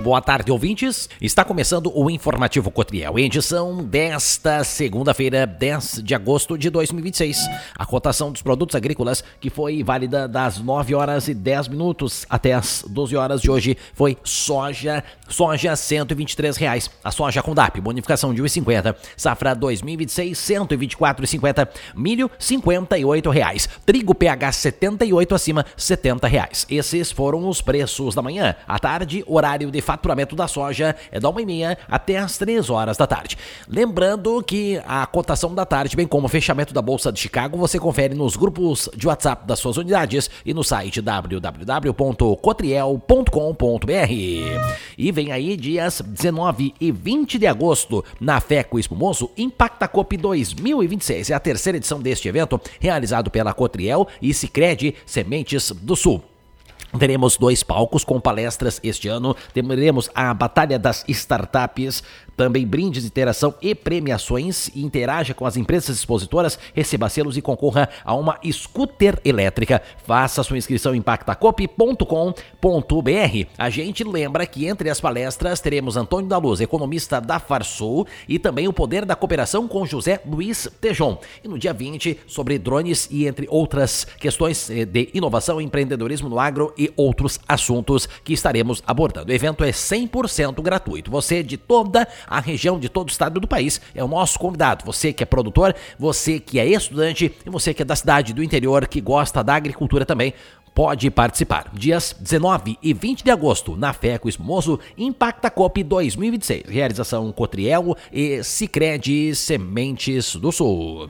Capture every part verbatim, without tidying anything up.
boa tarde, ouvintes. Está começando o Informativo Cotriel, edição desta segunda-feira, dez de agosto de dois mil e vinte e seis. A cotação dos produtos agrícolas, que foi válida das nove horas e dez minutos até as doze horas de hoje, foi soja, soja cento e vinte e três reais. A soja com D A P, bonificação de um real e cinquenta. Safra dois mil e vinte e seis, cento e vinte e quatro reais e cinquenta. Milho, cinquenta e oito reais. Trigo P H setenta e oito acima, setenta reais. Esses foram os preços da manhã. À tarde, horário de faturamento da soja é da uma e meia até as três horas da tarde. Lembrando que a cotação da tarde, bem como o fechamento da Bolsa de Chicago, você confere nos grupos de WhatsApp das suas unidades e no site w w w ponto cotriel ponto com ponto b r. E vem aí dias dezenove e vinte de agosto na FECO Espumoso Impacta Cop dois mil e vinte e seis. É a terceira edição deste evento, realizado pela Cotriel e Sicredi Sementes do Sul. Teremos dois palcos com palestras este ano, teremos a Batalha das Startups, também brindes de interação e premiações. Interaja com as empresas expositoras, receba selos e concorra a uma scooter elétrica. Faça sua inscrição em impacta cop ponto com ponto b r. A gente lembra que entre as palestras teremos Antônio da Luz, economista da Farsul, e também o Poder da Cooperação com José Luiz Tejon. E no dia vinte, sobre drones e entre outras questões de inovação, empreendedorismo no agro e outros assuntos que estaremos abordando. O evento é cem por cento gratuito. Você de toda a região, de todo o estado do país, é o nosso convidado. Você que é produtor, você que é estudante e você que é da cidade do interior, que gosta da agricultura também, pode participar. Dias dezenove e vinte de agosto, na FECO Espumoso, Impacta Cop dois mil e vinte e seis. Realização Cotriel e Sicredi Sementes do Sul.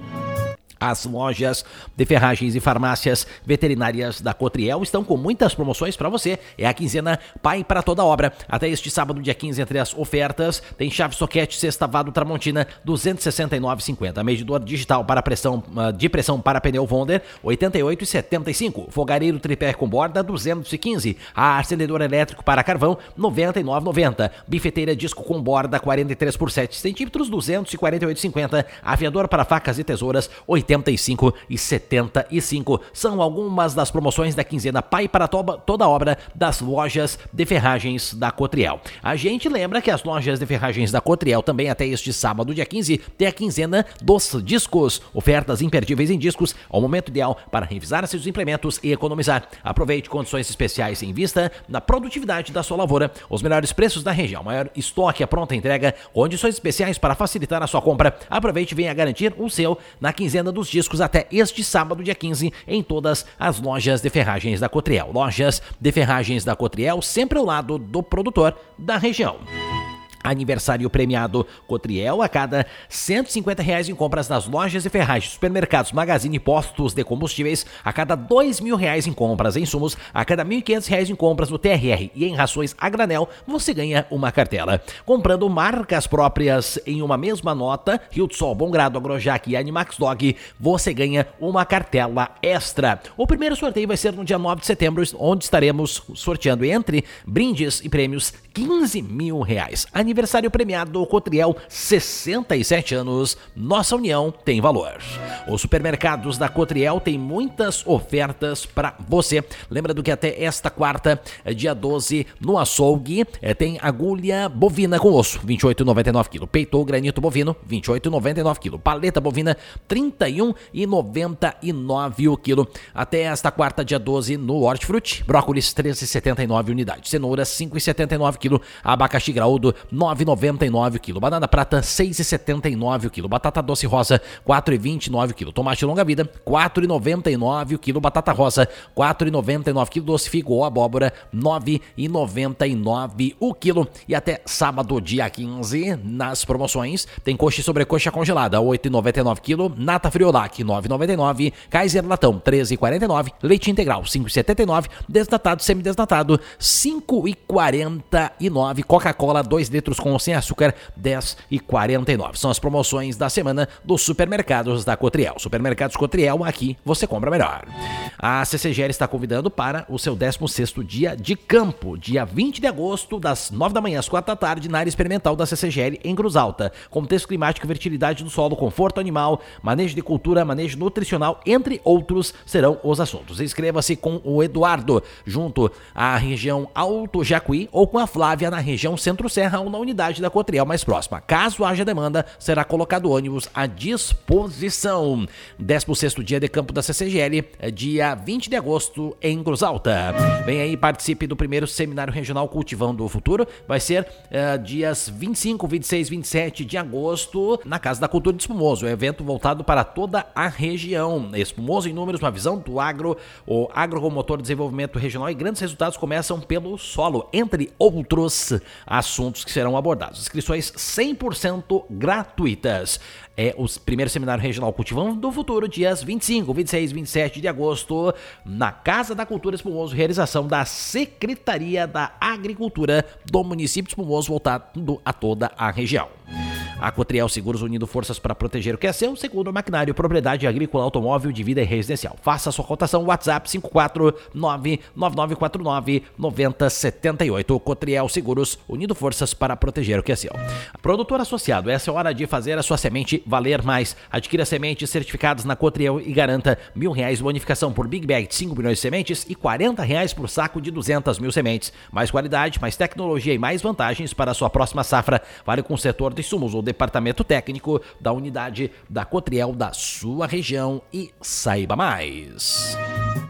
As lojas de ferragens e farmácias veterinárias da Cotriel estão com muitas promoções para você. É a quinzena Pai para toda obra. Até este sábado, dia quinze, entre as ofertas, tem chave soquete sextavado Tramontina, duzentos e sessenta e nove reais e cinquenta. Medidor digital para pressão, de pressão para pneu Wonder, oitenta e oito reais e setenta e cinco. Fogareiro tripé com borda, duzentos e quinze. A acendedor elétrico para carvão, noventa e nove reais e noventa. Bifeteira disco com borda, quarenta e três por sete centímetros, duzentos e quarenta e oito reais e cinquenta. Aviador para facas e tesouras, oitenta e cinco reais e setenta e cinco. São algumas das promoções da quinzena Pai para toba, toda a obra das lojas de ferragens da Cotriel. A gente lembra que as lojas de ferragens da Cotriel também até este sábado, dia quinze, tem a quinzena dos discos. Ofertas imperdíveis em discos, ao momento ideal para revisar seus implementos e economizar. Aproveite condições especiais em vista na produtividade da sua lavoura, os melhores preços da região, maior estoque, a pronta entrega, condições especiais para facilitar a sua compra. Aproveite e venha garantir o seu na quinzena dos discos até este sábado, dia quinze, em todas as lojas de ferragens da Cotriel. Lojas de ferragens da Cotriel, sempre ao lado do produtor da região. Aniversário premiado Cotriel, a cada cento e cinquenta reais em compras nas lojas e ferragens, supermercados, magazine e postos de combustíveis, a cada dois mil reais em compras em insumos, a cada mil e quinhentos reais em compras no T R R e em rações a granel, você ganha uma cartela. Comprando marcas próprias em uma mesma nota, Rio do Sol, Bom Grado, Agrojac e Animax Dog, você ganha uma cartela extra. O primeiro sorteio vai ser no dia nove de setembro, onde estaremos sorteando entre brindes e prêmios quinze mil reais. Aniversário premiado Cotriel, sessenta e sete anos, nossa união tem valor. Os supermercados da Cotriel têm muitas ofertas para você. Lembrando que até esta quarta, dia doze, no açougue, tem agulha bovina com osso, vinte e oito reais e noventa e nove quilômetros. Peito granito bovino, vinte e oito reais e noventa e nove quilômetros. Paleta bovina, trinta e um reais e noventa e nove o quilo. Até esta quarta, dia doze, no Hortifruti, brócolis, treze reais e setenta e nove unidades. Cenouras, cinco reais e setenta e nove quilômetros. Abacaxi graúdo, nove reais e noventa e nove o quilo. Banana prata, seis reais e setenta e nove o quilo. Batata doce rosa, quatro reais e vinte e nove o quilo. Tomate longa vida, quatro reais e noventa e nove o quilo. Batata rosa, quatro reais e noventa e nove o quilo. Doce figo ou abóbora, nove reais e noventa e nove o quilo. E até sábado, dia quinze, nas promoções, tem coxa e sobrecoxa congelada, oito reais e noventa e nove o quilo. Nata Friolac, nove reais e noventa e nove. Kaiser Latão, treze reais e quarenta e nove. Leite integral, cinco reais e setenta e nove. Desnatado, semidesnatado, cinco reais e quarenta e nove. Coca-Cola, dois litros litros com sem açúcar, dez reais e quarenta e nove centavos. São as promoções da semana dos supermercados da Cotriel. Supermercados Cotriel, aqui você compra melhor. A C C G L está convidando para o seu décimo sexto dia de campo, dia vinte de agosto, das nove da manhã às quatro da tarde, na área experimental da C C G L em Cruz Alta. Contexto climático, fertilidade do solo, conforto animal, manejo de cultura, manejo nutricional, entre outros, serão os assuntos. Inscreva-se com o Eduardo, junto à região Alto Jacuí, ou com a Flávia na região Centro-Serra, ou na unidade da Cotriel mais próxima. Caso haja demanda, será colocado ônibus à disposição. décimo sexto dia de campo da C C G L, dia vinte de agosto, em Cruz Alta. Vem aí, participe do primeiro Seminário Regional Cultivando o Futuro. Vai ser uh, dias vinte e cinco, vinte e seis, vinte e sete de agosto, na Casa da Cultura de Espumoso. É um evento voltado para toda a região. Espumoso em números, uma visão do agro, o agro como motor de desenvolvimento regional, e grandes resultados começam pelo solo, entre outros assuntos que serão abordados. Inscrições cem por cento gratuitas. É o primeiro Seminário Regional Cultivando o Futuro, dias vinte e cinco, vinte e seis, vinte e sete de agosto, na Casa da Cultura Espumoso, realização da Secretaria da Agricultura do município de Espumoso, voltado a toda a região. A Cotriel Seguros, unindo forças para proteger o que é seu, seguro, maquinário, propriedade agrícola, automóvel, de vida e residencial. Faça a sua cotação, WhatsApp cinco quatro nove, nove nove quatro nove, nove zero sete oito. Cotriel Seguros, unindo forças para proteger o que é seu. Produtor associado, essa é a hora de fazer a sua semente valer mais. Adquira sementes certificadas na Cotriel e garanta mil reais de bonificação por Big Bag de cinco milhões de sementes e quarenta reais por saco de duzentas mil sementes. Mais qualidade, mais tecnologia e mais vantagens para a sua próxima safra. Vale com o setor de insumos ou departamento técnico da unidade da Cotriel da sua região e saiba mais.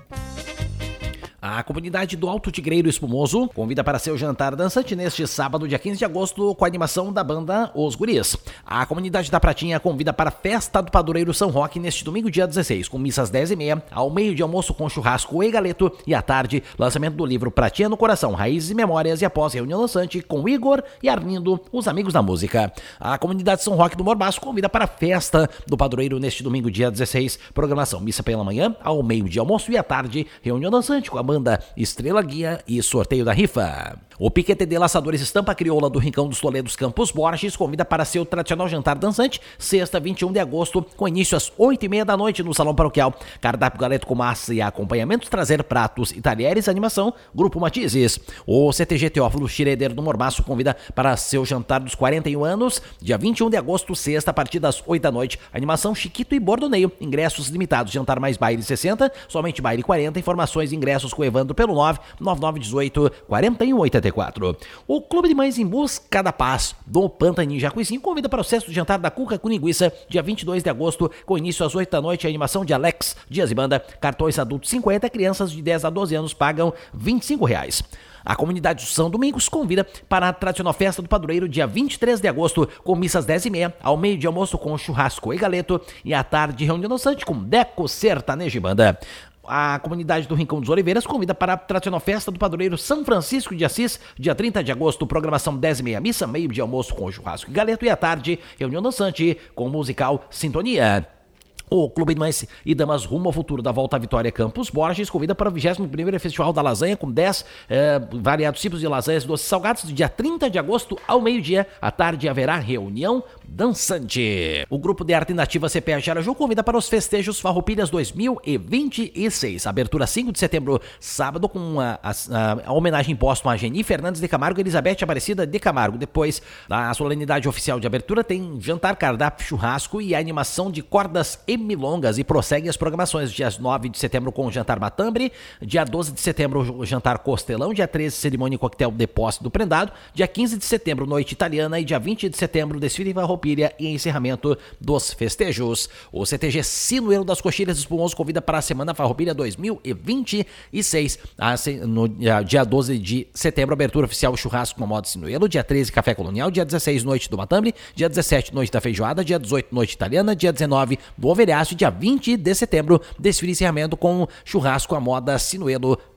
A comunidade do Alto Tigreiro Espumoso convida para seu jantar dançante neste sábado, dia quinze de agosto, com a animação da banda Os Guris. A comunidade da Pratinha convida para a Festa do Padroeiro São Roque neste domingo, dia dezesseis, com missas dez e meia, ao meio de almoço com churrasco e galeto, e à tarde, lançamento do livro Pratinha no Coração, Raízes e Memórias, e após reunião lançante com Igor e Arlindo, os amigos da música. A comunidade São Roque do Mormaço convida para a Festa do Padroeiro neste domingo, dia dezesseis, programação missa pela manhã, ao meio de almoço, e à tarde, reunião dançante com a banda Estrela Guia e sorteio da rifa. O Piquete de Laçadores Estampa Crioula do Rincão dos Toledos Campos Borges convida para seu tradicional jantar dançante, sexta, vinte e um de agosto, com início às oito e meia da noite no Salão Paroquial. Cardápio galeto com massa e acompanhamentos, trazer pratos e talheres, animação, Grupo Matizes. O C T G Teófilo Schroeder do Mormaço convida para seu jantar dos quarenta e um anos, dia vinte e um de agosto, sexta, a partir das oito da noite, animação Chiquito e Bordoneio, ingressos limitados, jantar mais baile sessenta, somente baile quarenta, informações e ingressos com Evandro pelo nove nove nove um oito, quatro um oito quatro. O Clube de Mães em Busca da Paz do Pantaninho Jacuizinho convida para o sexto jantar da Cuca com Linguiça, dia vinte e dois de agosto, com início às oito da noite, a animação de Alex Dias e Banda, cartões adultos cinquenta, crianças de dez a doze anos pagam vinte e cinco reais. A comunidade do São Domingos convida para a tradicional festa do padroeiro, dia vinte e três de agosto, com missas dez e meia, ao meio de almoço com churrasco e galeto, e à tarde reunião dançante com Deco Sertanejo e Banda. A comunidade do Rincão dos Oliveiras convida para a tradicional festa do padroeiro São Francisco de Assis, dia trinta de agosto, programação dez e meia, missa, meio de almoço com churrasco e galeto, e à tarde, reunião dançante com o musical Sintonia. O Clube de Mães e Damas rumo ao futuro da Volta à Vitória Campos Borges convida para o vigésimo primeiro Festival da Lasanha, com dez eh, variados tipos de lasanhas doces salgados, do dia trinta de agosto ao meio-dia. À tarde haverá reunião dançante. O Grupo de Arte Nativa C P A Jaraju convida para os festejos Farroupilhas dois mil e vinte e seis. Abertura cinco de setembro, sábado, com a, a, a homenagem póstuma a Geni Fernandes de Camargo e Elizabeth Aparecida de Camargo. Depois da solenidade oficial de abertura, tem jantar, cardápio, churrasco e animação de cordas e milongas, e prossegue as programações. Dia nove de setembro com o jantar Matambre, dia doze de setembro o jantar Costelão, dia treze cerimônia e coquetel de posse do prendado, dia quinze de setembro noite italiana, e dia vinte de setembro desfile em Farroupilha e encerramento dos festejos. O C T G Sinuelo das Coxilhas Espumoso convida para a Semana Farroupilha dois mil e vinte e seis. No dia doze de setembro, abertura oficial churrasco com a moda Sinuelo, dia treze café colonial, dia dezesseis noite do Matambre, dia dezessete noite da feijoada, dia dezoito noite italiana, dia dezenove do Overhaço, dia vinte de setembro, desfile e encerramento com churrasco à moda Sinuelo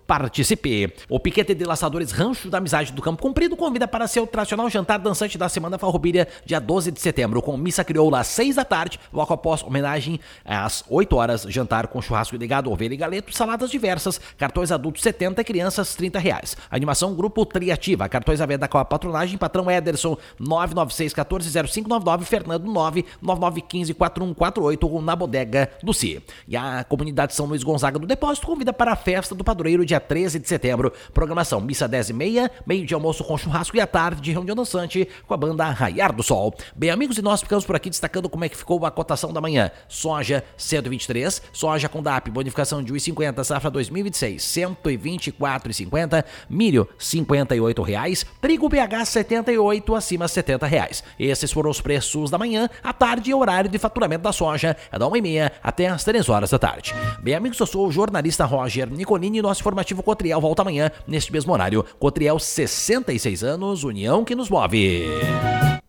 participe. O piquete de laçadores Rancho da Amizade do Campo Comprido convida para seu tradicional jantar dançante da Semana Farroupilha, dia doze de setembro, com missa crioula às seis da tarde, logo após homenagem às oito horas, jantar com churrasco de gado, ovelha e galeto, saladas diversas, cartões adultos setenta, crianças trinta reais. Animação Grupo Triativa, cartões à venda com a patronagem, patrão Ederson, nove nove seis um quatro zero cinco nove nove, Fernando nove nove nove um cinco quatro um quatro oito, na Bodega do C. E a comunidade São Luís Gonzaga do Depósito convida para a festa do padroeiro, dia treze de setembro. Programação: missa dez e meia, meio de almoço com churrasco e à tarde de reunião dançante com a banda Raiar do Sol. Bem, amigos, e nós ficamos por aqui destacando como é que ficou a cotação da manhã. Soja cento e vinte e três, soja com D A P, bonificação de um real e cinquenta, safra dois mil e vinte e seis, cento e vinte e quatro reais e cinquenta, milho cinquenta e oito reais, trigo B H setenta e oito, acima setenta reais. Esses foram os preços da manhã. À tarde, horário de faturamento da soja é da uma e meia até as três horas da tarde. Bem, amigos, eu sou o jornalista Roger Nicolini e nosso informativo Cotriel volta amanhã neste mesmo horário. Cotriel, sessenta e seis anos, união que nos move.